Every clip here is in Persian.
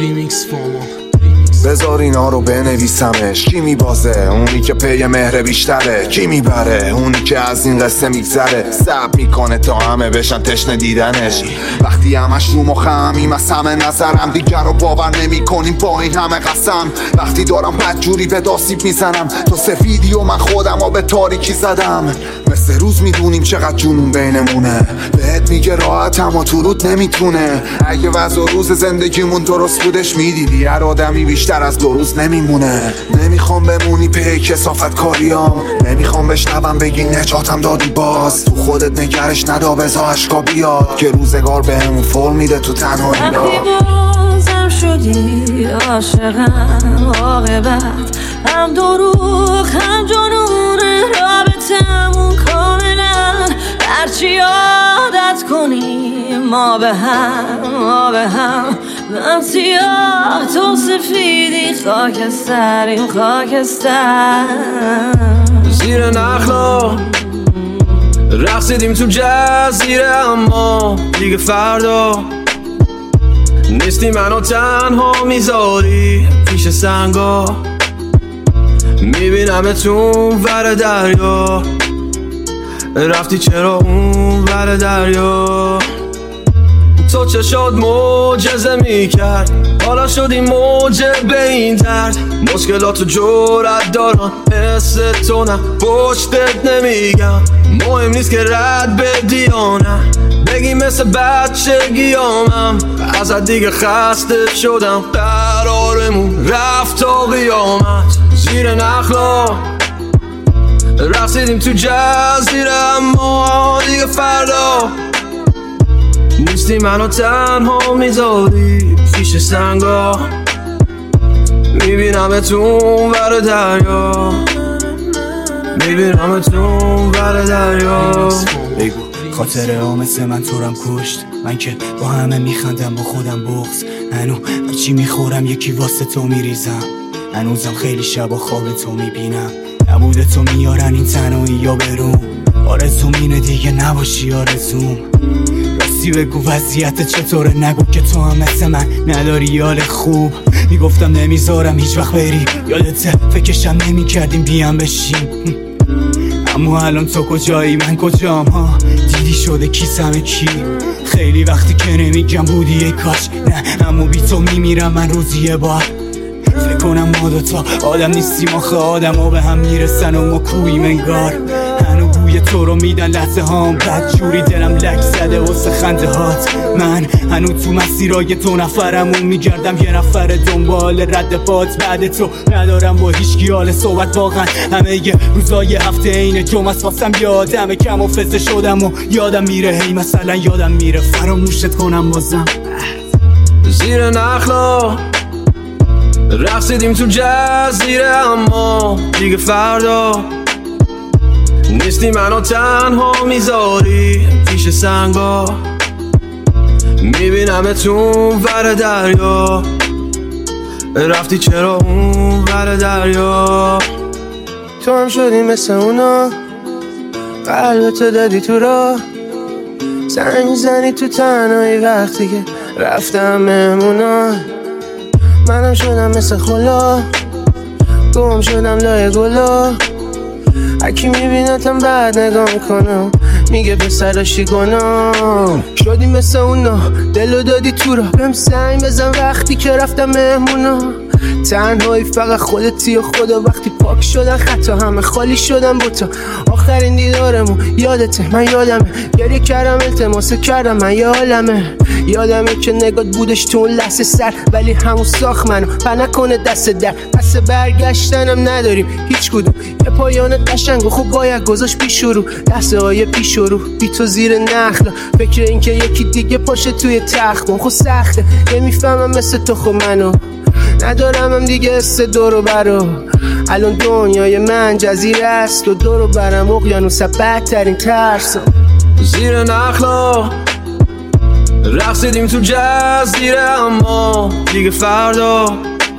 ریمیکس فاما. بذار اینا رو بنویسمش. کی میبازه؟ اونی که پی مهر بیشتره. کی میبره؟ اونی که از این قصه میگذره. سب میکنه تا همه بشن تشنه دیدنش. وقتی همش رو مخم از همه نظرم، دیگر رو باور نمی کنیم با این همه قسم. وقتی دارم بدجوری به داسیب میزنم، تو سفیدی و من خودم رو به تاریکی زدم. مثل روز میدونیم چقدر جنون بینمونه. بهت میگه راحت اما تو رود نمیتونه. اگه وضع و روز زندگیمون درست بودش میدیدی هر آدمی بیشتر از 2 روز نمیمونه. نمیخوام بمونی پی کثافت کاریام، نمیخوام بشنوم بگی نجاتم دادی باز. تو خودت نگرش ندا بزا عشقا بیاد که روزگار بهمون فول میده تو تنهایی. وقتی بازم شدی عاشقم، عاقبت هم دروغ هم جنون رابطمون کاملا. هرچی عادت کنیم ما به هم من سیاه تو سفیدی خاکستریم خاکستر. زیر نخلا رقصیدیم تو جزیره، اما دیگه فردا نیستی منو تنها میذاری پیش سنگا. میبینم تو ور دریا، رفتی چرا اون ور دریا؟ تو چه شد معجزه میکرد، حالا شدی موجه به این درد. مشکلاتو جرأت دارم حس تو نه پشتت نمیگم. مهم نیست که رد بدی یا نه، بگی مثل بچگیامم. ازت دیگه خسته شدم، قرارمون رفت تا قیامت. زیر نخلا رقصیدیم تو جزیره، اما دیگه فردا نیستی منو تنها میذاری پیش سنگا. میبینم تو ور دریا، میبینم تو ور دریا. بگو خاطره ها مثل من تو رم کشت. من که با همه میخندم با خودم بغض. هنو هرچی میخورم یکی واسه تو میریزم. هنوزم خیلی شبا خواب تو میبینم. نبوده تو میارن این تنهایی یا بروم. آرزوم اینه دیگه نباشی آرزوم. راستی بگو وضعیت چطوره، نگو که تو هم مثل من نداری حال خوب. میگفتم نمیذارم هیچ وقت بری، یادته فکرشم نمیکردیم بیام بشیم. اما الان تو کجایی من کجام ها؟ دیدی شده کیسم کی؟ خیلی وقتی که نمیگم بودی ای کاش. نه اما بی تو میمیرم من روزی یه بار. فکر کنم ما دوتا آدم نیستیم آخه آدم ها به هم میرسن و ما کوییم انگار. هنو بوی تو رو میدن لحظه هام، بد جوری دلم لک زده واسه خنده هات. من هنو تو مسیرای تو نفرمون میگردم، یه نفر دنبال رد پات. بعد تو ندارم با هیچ حال صحبت، واقعا همه یه روزای هفته اینه جمعه واسم یادم کم و فزه شدم و یادم میره. هی مثلا یادم میره فراموشت کنم بازم. زیر نخلا رقصیدیم تو جزیره، اما دیگه فردا نیستی منو تنها میذاری پیش سنگا. میبینم تو ور دریا، رفتی چرا اون ور دریا؟ تو هم شدی مثل اونا، قلبتو دادی تو راه. زنگ زنی تو تنهایی وقتی که رفتم مهمونا. منم شدم مثل خلا، گم شدم لای گلا. هکی میبینتم بعد نگاه میکنم، میگه پسراشی گناه. شدی مثل اونا، دلو دادی تو را. بهم سنگ بزن وقتی که رفتم مهمونا. تنهایی فقط خودتی و خدا. وقتی پاک شدن خطا همه خالی شدن با تو. آخرین دیدارمون یادته من یادمه، گریه کردم التماس کردم من یادمه که نگات بودش تو اون لحظه سر، ولی همون ساخت منو پر نکنه دست در. پس برگشتنم نداریم هیچ کدوم، یه پایان قشنگ و خوب باید گذاشت پیش رو. لحظه های پیش رو بی تو زیر نخلا، فکر این که یکی دیگه پاشه توی تخت خود سخته. نمیفهمم مثل تو خب منو ندارم هم دیگه حس دورو برو. الان دنیای من جزیره است و دورو برم اقیانوس بدترین ترس. زیر نخلا رقصیدیم تو جزیره، اما دیگه فردا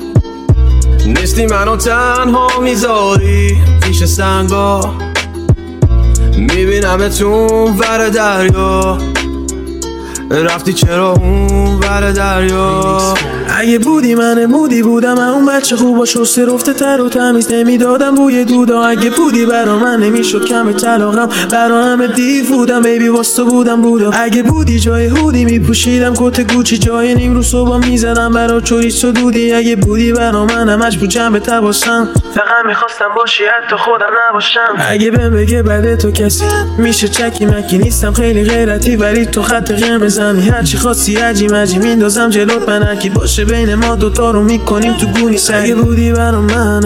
نیستی منو تنها میذاری پیش سنگا. میبینم تو ور دریا، رفتی چرا اون ور دریا. اگه بودی من مودی بودم، اون بچه خوبا شسته رفته تر و تمیز نمیدادم بوی دودا. اگه بودی برا من نمیشد کم طلاقم، برا همه دیو بودم بیبی واسه بودم بودا. اگه بودی جای هودی میپوشیدم کت گوچی، جای نیم رو صبح میزدم برا چوریس و دودی. اگه بودی برا من همش بود جنب تباسم، فقط میخواستم باشی حتی خودم نباشم. اگه بهم بگه بعد تو کسی میشه چکی مکی، نیستم خیلی غیرتی ولی تو خط قرمزمی. هرچی خواستی عجی مجی میندازم جلوت، من هرکی باشه بین ما دوتا رو میکنیم تو گونی سر. اگه بودی برا من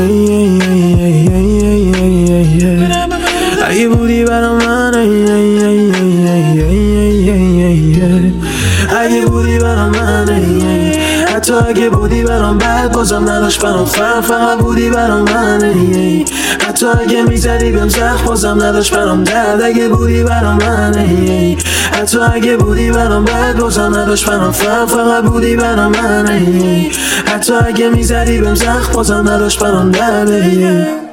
اگه بودی برا من اگه بودی برا من حتی اگه بودی برام بعد بازم نداشت برام فرق، فقط بودی برام من حتی اگه میزدی بهم زخم بازم نداشت برام درد. اگه بودی برام من حتی اگه بودی برام بعد بازم نداشت برام فرق، فقط بودی برام من حتی اگه میزدی بهم زخم بازم نداشت برام درد.